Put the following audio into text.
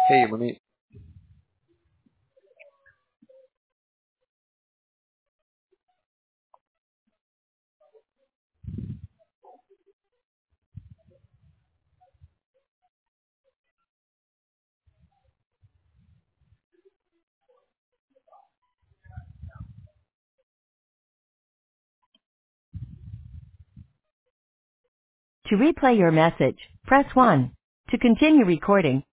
Hey, let me. To replay your message, press 1. To continue recording,